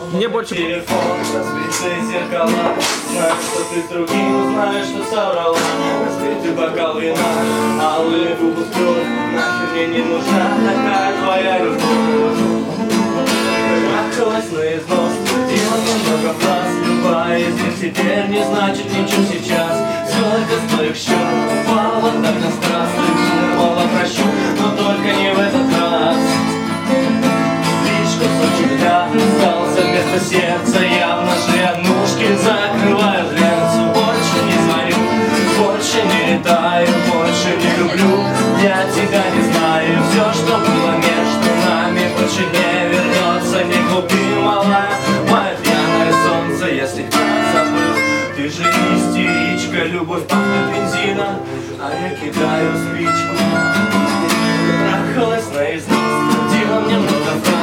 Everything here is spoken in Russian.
Мне больше... Телефон, разбитые зеркала. Знаю, что ты с другим, знаешь, что соврала. Разбитый бокал вина, алые губы в кровь. Нахер мне не нужна такая твоя любовь. Трахалась на износ, делала много фраз. Любая из них теперь не значит ничего сейчас. Сколько с твоих счет упала так на страз. Ты думала, прощу, но только не в этот раз. Лишь кусочек льда остался вместо сердца. Явно же однушки закрывают ленту. Больше не звоню, больше не летаю, больше не люблю. Я тебя не знаю. Все, что было между нами, больше не вернется. Не глупи, малая, моя пьяное солнце. Если кто-то забыл, ты же истеричка. Любовь пахнет бензином, а я кидаю спичку. Трахалась наизнос, делала мне много фраз.